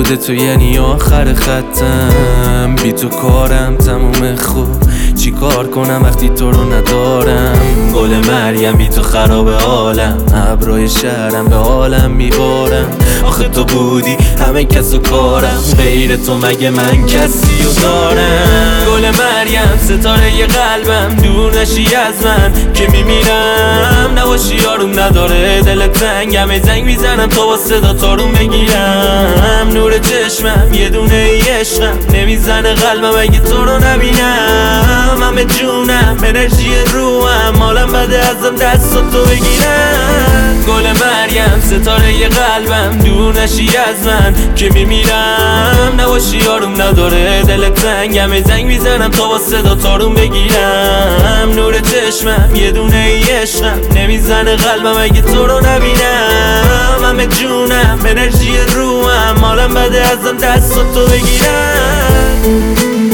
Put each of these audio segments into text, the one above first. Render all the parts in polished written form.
شده تو یعنی آخر ختم، بی تو کارم تموم خوب، چی کار کنم وقتی تو رو ندارم. گل مریم بی تو خراب عالم، ابروی شهرم به عالم میبارم. آخه تو بودی همه کس و کارم، غیر تو مگه من کسی و دارم. گل مریم ستاره ی قلبم، دور نشی از من که میمیرم. نباشی یارم نداره دل تنگم، زنگ میزنم تو با صدا تارون بگیرم. نور چشمم یه دونه عشقم، نمیزنه قلبم اگه تو رو نبینم. همه جونم انرژی روحم، حالم بده ازم دستاتو بگیرم. گل مریم ستاره ی قلبم، دور نشی از من که میمیرم. نباشی یارم نداره دل تنگم، زنگ میزنم تا با صدا تارون بگیرم. نور چشمم یه دونه عشقم، نمیزنه قلبم اگه تو رو نبینم. همه جونم انرژی روحم، حالم بده ازم دستاتو بگیرم.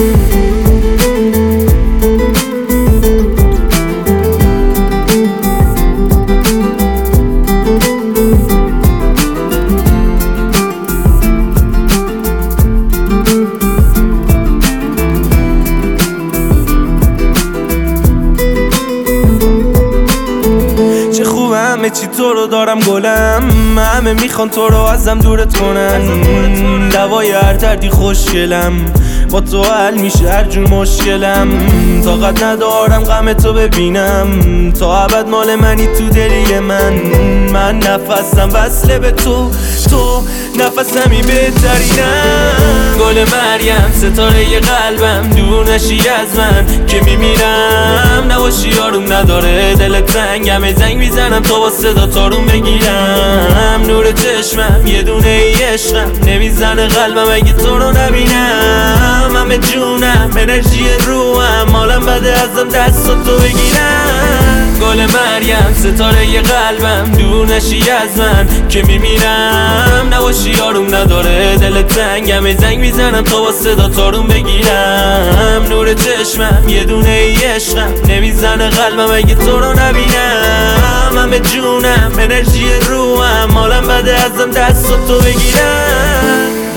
همه چی تو رو دارم گلم، همه میخوان تو رو ازم دورت کنن. دوای هر دردی خوشگلم، با تو حل میشه هر جور مشکلم. طاقت ندارم غم تو ببینم، تا ابد مال منی تو دلی من. من نفسم وصله به تو، تو نفسمی بهترینم. گل مریم ستاره ی قلبم، دور نشی از من که میمیرم. نباشی یارم نداره دل تنگم، زنگ میزنم تا با صدا تارون بگیرم. نور چشمم یه دونه عشقم، نمیزنه قلبم اگه تو رو نبینم. همه جونم انرژی روحم، حالم بده ازم دستاتو بگیرم. گل مریم ستاره ی قلبم، دور نشی از من که میمیرم. نباشی یارم نداره دل تنگم، زنگ میزنم تا با صدا تارون بگیرم. نور چشمم یه دونه عشقم، نمیزنه قلبم اگه تو رو نبینم. همه جونم انرژی روحم، حالم بده ازم دستاتو بگیرم.